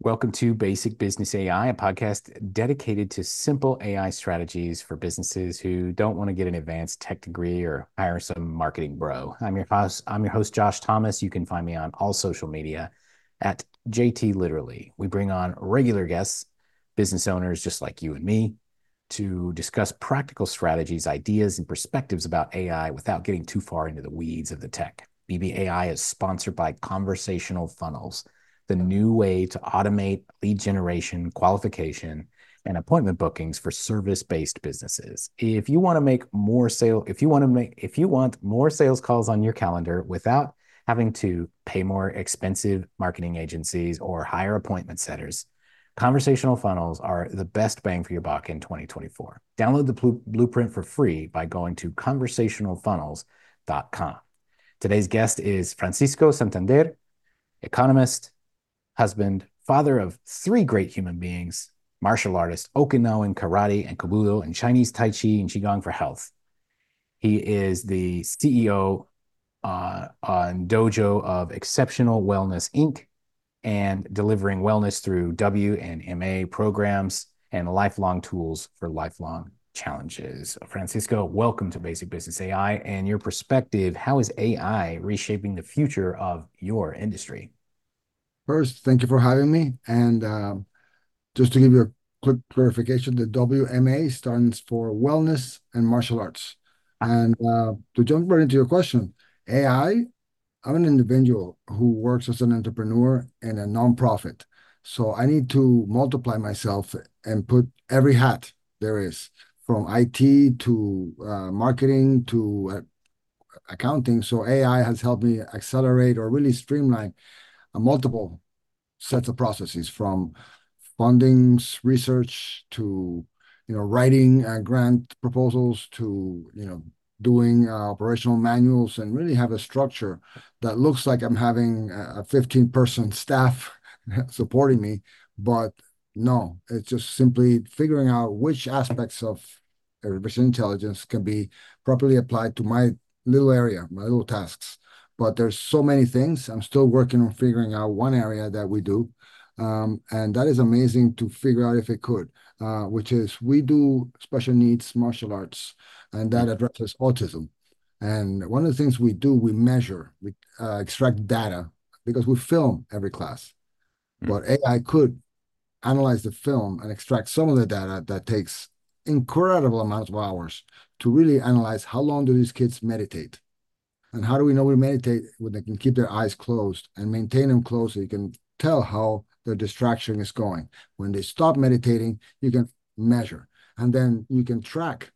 Welcome to Basic Business AI, a podcast dedicated to simple AI strategies for businesses who don't want to get an advanced tech degree or hire some marketing bro. I'm your host Josh Thomas. You can find me on all social media at JT Literally. We bring on regular guests, business owners just like you and me, to discuss practical strategies, ideas, and perspectives about AI without getting too far into the weeds of the tech. BBAI is sponsored by Conversational Funnels, the new way to automate lead generation, qualification, and appointment bookings for service-based businesses. If you want to make more sale, if you want more sales calls on your calendar without having to pay more expensive marketing agencies or hire appointment setters, conversational funnels are the best bang for your buck in 2024. Download the blueprint for free by going to conversationalfunnels.com. Today's guest is Francisco Santander, economist, husband, father of three great human beings, martial artist, Okinawan karate and Kobudo, and Chinese Tai Chi and Qigong for health. He is the CEO on Dojo of Exceptional Wellness Inc. and delivering wellness through W and MA programs and lifelong tools for lifelong challenges. Francisco, welcome to Basic Business AI and your perspective. How is AI reshaping the future of your industry? First, thank you for having me. And just to give you a quick clarification, the WMA stands for Wellness and Martial Arts. And to jump right into your question, AI, I'm an individual who works as an entrepreneur in a nonprofit. So I need to multiply myself and put every hat there is, from IT to marketing to accounting. So AI has helped me accelerate or really streamline multiple sets of processes, from fundings, research to writing grant proposals to doing operational manuals, and really have a structure that looks like I'm having a 15-person staff supporting me. But no, it's just simply figuring out which aspects of artificial intelligence can be properly applied to my little area, my little tasks. But there's so many things. I'm still working on figuring out one area that we do. And that is amazing to figure out if it could, which is we do special needs martial arts, and that addresses autism. And one of the things we do, we measure, we extract data because we film every class. But AI could analyze the film and extract some of the data that takes incredible amounts of hours to really analyze how long do these kids meditate. And how do we know we meditate when they can keep their eyes closed and maintain them closed so you can tell how their distraction is going? When they stop meditating, you can measure. And then you can track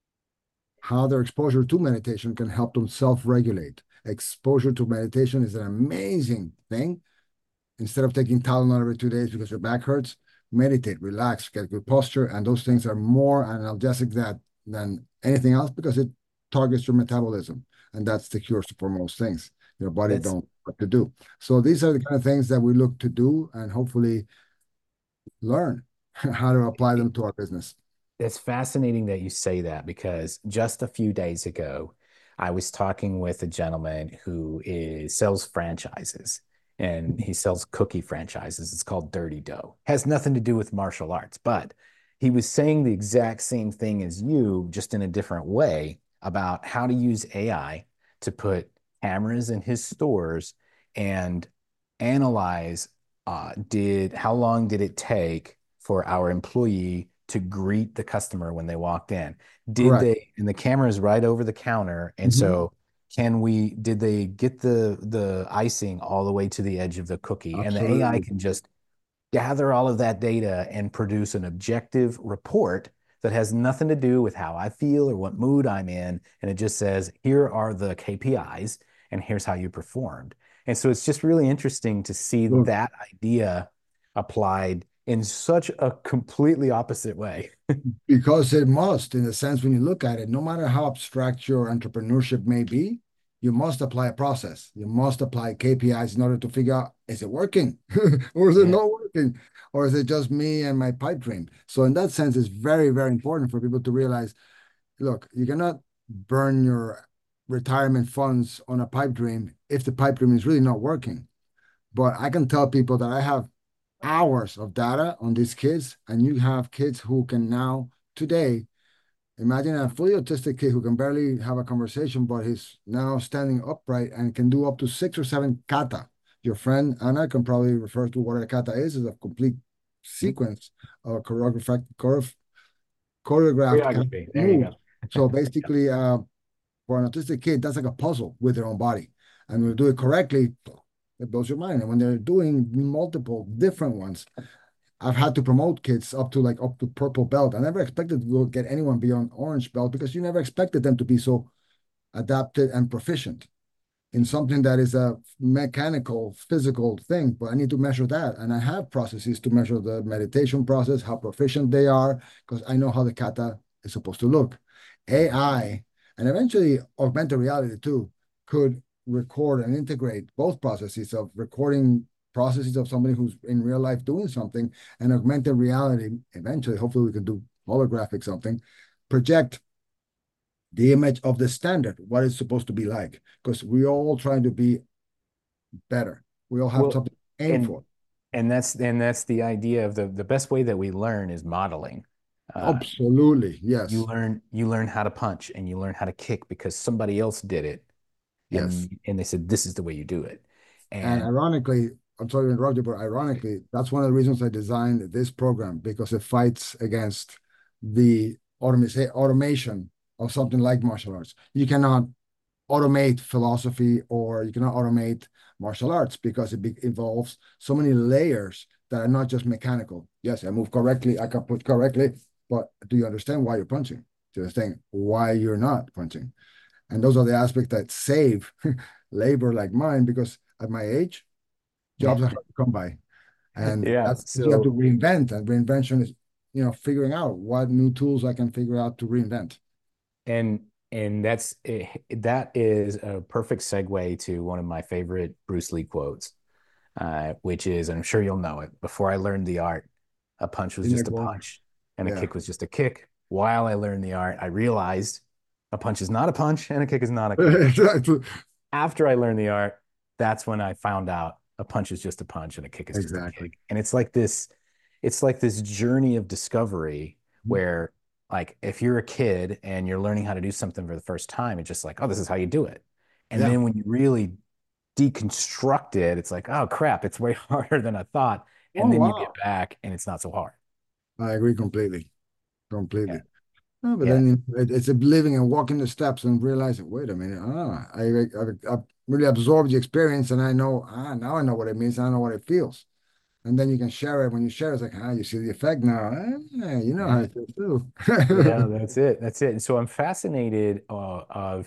how their exposure to meditation can help them self-regulate. Exposure to meditation is an amazing thing. Instead of taking Tylenol every 2 days because your back hurts, meditate, relax, get good posture. And those things are more analgesic than anything else because it targets your metabolism. And that's the cure for most things. Your body That's don't know what to do. So these are the kind of things that we look to do and hopefully learn how to apply them to our business. It's fascinating that you say that because just a few days ago, I was talking with a gentleman sells franchises and he sells cookie franchises. It's called Dirty Dough. Has nothing to do with martial arts, but he was saying the exact same thing as you, just in a different way about how to use AI to put cameras in his stores and analyze did how long did it take for our employee to greet the customer when they walked in? Did Correct. they, and the camera is right over the counter. And Mhm. so did they get the icing all the way to the edge of the cookie? And the AI Absolutely. can just gather all of that data and produce an objective report that has nothing to do with how I feel or what mood I'm in. And it just says, here are the KPIs and here's how you performed. And so it's just really interesting to see Look, that idea applied in such a completely opposite way. because it must, in a sense, when you look at it, no matter how abstract your entrepreneurship may be, you must apply a process. You must apply KPIs in order to figure out, is it working? Or is it Yeah. not working? Or is it just me and my pipe dream? So in that sense, it's very, very important for people to realize, look, you cannot burn your retirement funds on a pipe dream if the pipe dream is really not working. But I can tell people that I have hours of data on these kids, and you have kids who can now today imagine a fully autistic kid who can barely have a conversation, but he's now standing upright and can do up to 6 or 7 kata. Your friend Anna can probably refer to what a kata is a complete sequence of a choreographed kata Choreography. There you moves. go. So basically, for an autistic kid, that's like a puzzle with their own body. And when you do it correctly, it blows your mind. And when they're doing multiple different ones, I've had to promote kids up to purple belt. I never expected to get anyone beyond orange belt because you never expected them to be so adapted and proficient in something that is a mechanical, physical thing. But I need to measure that. And I have processes to measure the meditation process, how proficient they are, because I know how the kata is supposed to look. AI and eventually augmented reality too could record and integrate both processes of recording processes of somebody who's in real life doing something and augmented reality. Eventually, hopefully, we can do holographic something, project the image of the standard, what it's supposed to be like, because we're all trying to be better. We all have Well, something to aim and for. that's the idea of the best way that we learn is modeling. Uh, Absolutely, yes, you learn how to punch and you learn how to kick because somebody else did it, yes. and they said this is the way you do it. And And ironically, I'm sorry to interrupt you, but ironically, that's one of the reasons I designed this program because it fights against the automation of something like martial arts. You cannot automate philosophy or you cannot automate martial arts because involves so many layers that are not just mechanical. Yes, I move correctly, I can put correctly, but do you understand why you're punching? Do you understand why you're not punching? And those are the aspects that save labor like mine because at my age, jobs are hard to come by. And yeah, that's you have to so reinvent. And reinvention is, figuring out what new tools I can figure out to reinvent. and that is a perfect segue to one of my favorite Bruce Lee quotes, which is, and I'm sure you'll know it. Before I learned the art, a punch was just a punch, and a Yeah. kick was just a kick. While I learned the art, I realized a punch is not a punch and a kick is not a kick. Exactly. After I learned the art, that's when I found out a punch is just a punch and a kick is just a Exactly. kick. And it's like this journey of discovery where, like, if you're a kid and you're learning how to do something for the first time, it's just like, oh, this is how you do it. And Yeah. then when you really deconstruct it, it's like, oh crap, it's way harder than I thought. Oh, And then you get wow. back and it's not so hard. I agree completely. Yeah. Completely. No, but Yeah. then it's a living and walking the steps and realizing, wait a minute, I really absorbed the experience and I know, now I know what it means. I know what it feels. And then you can share it. When you share, it's like, you see the effect now. You know how Yeah. it feels too. Yeah, that's it. That's it. And so I'm fascinated of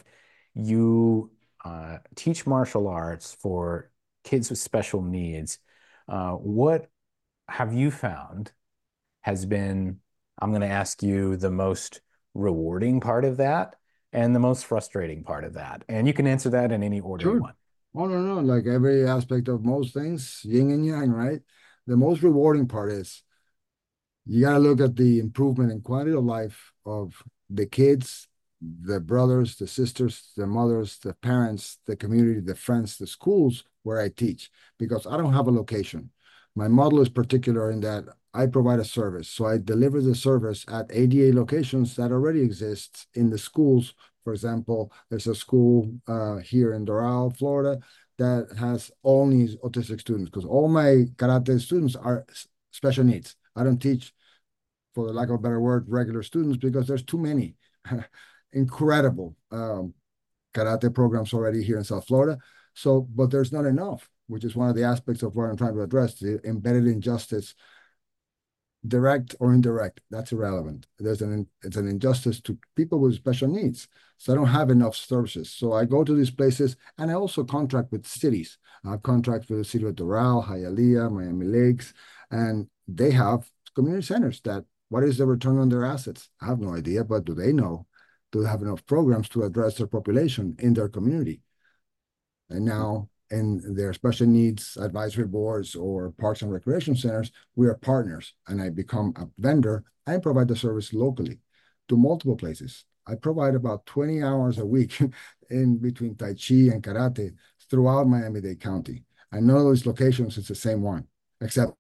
you teach martial arts for kids with special needs. What have you found has been, I'm going to ask you the most rewarding part of that and the most frustrating part of that. And you can answer that in any order you Sure. want. Oh, no, no. Like every aspect of most things, yin and yang, right? The most rewarding part is you got to look at the improvement in quality of life of the kids, the brothers, the sisters, the mothers, the parents, the community, the friends, the schools where I teach, because I don't have a location. My model is particular in that I provide a service. So I deliver the service at ADA locations that already exist in the schools. For example, there's a school here in Doral, Florida, that has only autistic students because all my karate students are special needs. I don't teach, for the lack of a better word, regular students because there's too many incredible karate programs already here in South Florida. So, but there's not enough, which is one of the aspects of what I'm trying to address, the embedded injustice, direct or indirect, that's irrelevant. It's an injustice to people with special needs. So I don't have enough services. So I go to these places and I also contract with cities. I have contracts with the city of Doral, Hialeah, Miami Lakes, and they have community centers that what is the return on their assets? I have no idea, but do they know? Do they have enough programs to address their population in their community? And now in their special needs advisory boards or parks and recreation centers, we are partners and I become a vendor and provide the service locally to multiple places. I provide about 20 hours a week in between Tai Chi and karate throughout Miami-Dade County. And none of those locations is the same one, except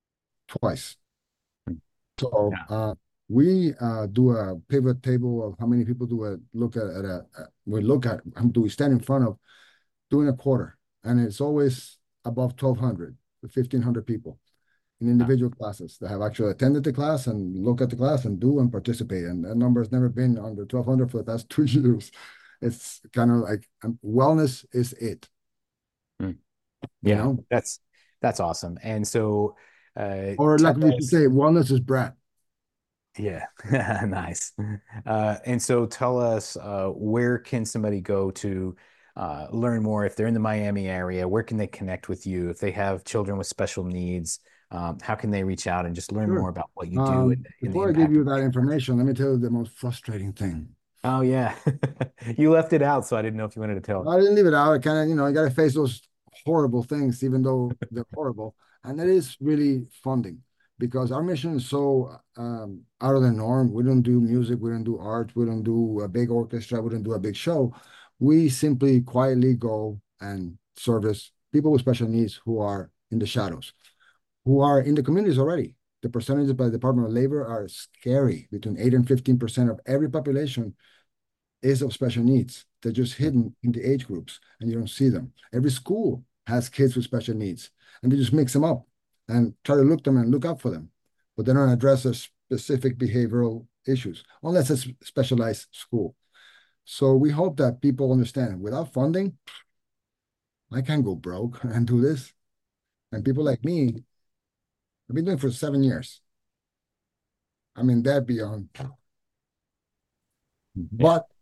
twice. Mm. So Yeah. we do a pivot table of how many people do a look at we look at do we stand in front of doing a quarter, and it's always above 1,200 to 1,500 people in Wow. individual classes that have actually attended the class and look at the class and do and participate. And that number has never been under 1,200 for the past 2 years. It's kind of like wellness is it, Mm. you Yeah, know? that's awesome. And so Or tell like we should us, say, wellness is Brad. yeah, nice. And so tell us, where can somebody go to learn more if they're in the Miami area? Where can they connect with you? If they have children with special needs, how can they reach out and just learn more Sure. about what you do and the Before I give impact you of that martial arts? information, let me tell you the most frustrating thing. Oh yeah, you left it out, so I didn't know if you wanted to tell. I didn't leave it out. I kind of, I got to face those horrible things, even though they're horrible. And that is really funding because our mission is so out of the norm. We don't do music, we don't do art, we don't do a big orchestra, we don't do a big show. We simply quietly go and service people with special needs who are in the shadows, who are in the communities already. The percentages by the Department of Labor are scary. Between 8 and 15% of every population is of special needs. They're just hidden in the age groups and you don't see them. Every school has kids with special needs and they just mix them up and try to look them and look out for them. But they don't address their specific behavioral issues unless it's a specialized school. So we hope that people understand without funding, I can't go broke and do this. And people like me, I've been doing it for 7 years. I'm in debt beyond. Yeah, But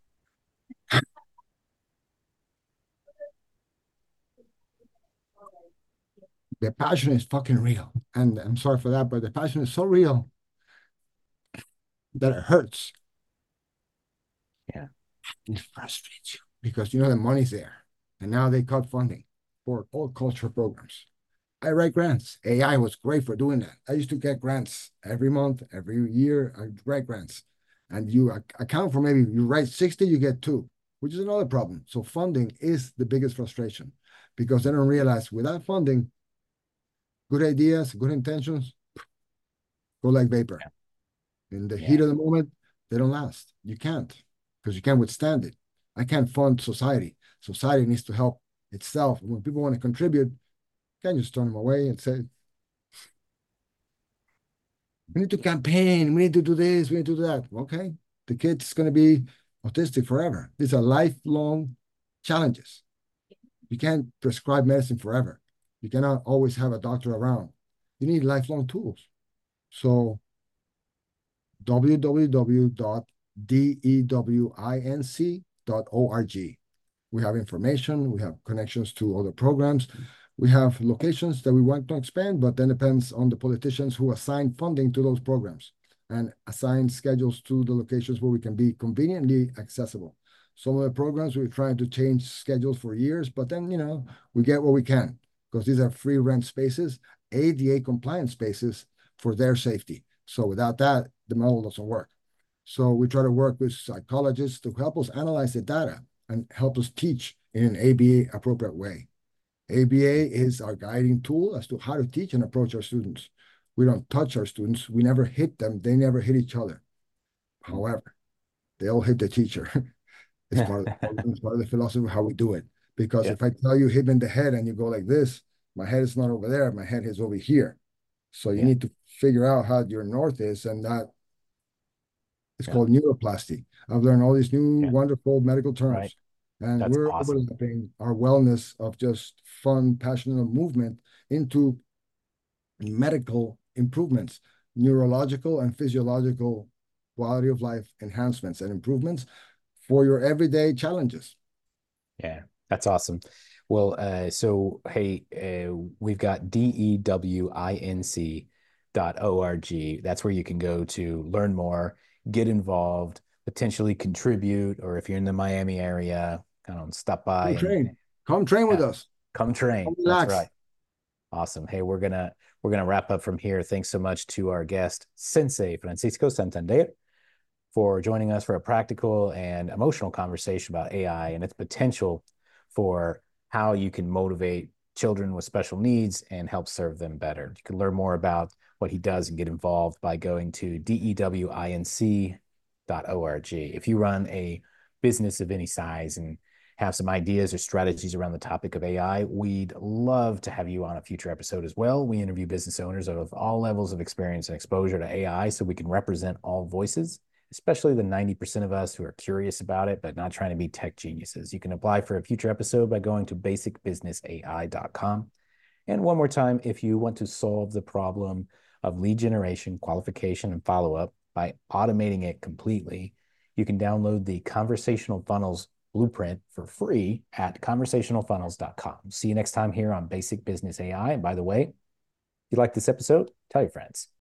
the passion is fucking real. And I'm sorry for that, but the passion is so real that it hurts. yeah, It frustrates you because you know the money's there. And now they cut funding for all cultural programs. I write grants. AI was great for doing that. I used to get grants every month, every year. I write grants. And you account for maybe you write 60, you get two, which is another problem. So funding is the biggest frustration because they don't realize without funding, good ideas, good intentions go like vapor. In the yeah, heat of the moment, they don't last. You can't because you can't withstand it. I can't fund society. Society needs to help itself. When people want to contribute, you can't just turn them away and say, we need to campaign, we need to do this, we need to do that. Okay, the kid's going to be autistic forever. These are lifelong challenges. You can't prescribe medicine forever. You cannot always have a doctor around. You need lifelong tools. So www.dewinc.org. We have information, we have connections to other programs. We have locations that we want to expand, but then depends on the politicians who assign funding to those programs and assign schedules to the locations where we can be conveniently accessible. Some of the programs we're trying to change schedules for years, but then, we get what we can because these are free rent spaces, ADA compliant spaces for their safety. So without that, the model doesn't work. So we try to work with psychologists to help us analyze the data and help us teach in an ABA appropriate way. ABA is our guiding tool as to how to teach and approach our students. We don't touch our students. We never hit them. They never hit each other. However, they all hit the teacher. It's yeah, part of the program, it's part of the philosophy of how we do it. Because yeah, if I tell you hit me in the head and you go like this, my head is not over there, my head is over here. So you yeah, need to figure out how your north is, and that it's yeah, called neuroplasty. I've learned all these new yeah. wonderful medical Right. terms, and That's we're awesome. overlapping our wellness of just fun, passionate movement into medical improvements, neurological and physiological quality of life enhancements and improvements for your everyday challenges. Yeah, that's awesome. Well, so hey, we've got dewinc.org. That's where you can go to learn more, get involved, potentially contribute, or if you're in the Miami area, kind of stop by Come and train. Come train with yeah, us. come Come train. That's relax. right. Awesome. Hey, we're gonna wrap up from here. Thanks so much to our guest, Sensei Francisco Santander, for joining us for a practical and emotional conversation about AI and its potential for how you can motivate children with special needs and help serve them better. You can learn more about what he does and get involved by going to dewinc.org. If you run a business of any size and have some ideas or strategies around the topic of AI, we'd love to have you on a future episode as well. We interview business owners of all levels of experience and exposure to AI so we can represent all voices, especially the 90% of us who are curious about it, but not trying to be tech geniuses. You can apply for a future episode by going to basicbusinessai.com. And one more time, if you want to solve the problem of lead generation, qualification, and follow-up by automating it completely, you can download the Conversational Funnels Blueprint for free at conversationalfunnels.com. See you next time here on Basic Business AI. And by the way, if you like this episode, tell your friends.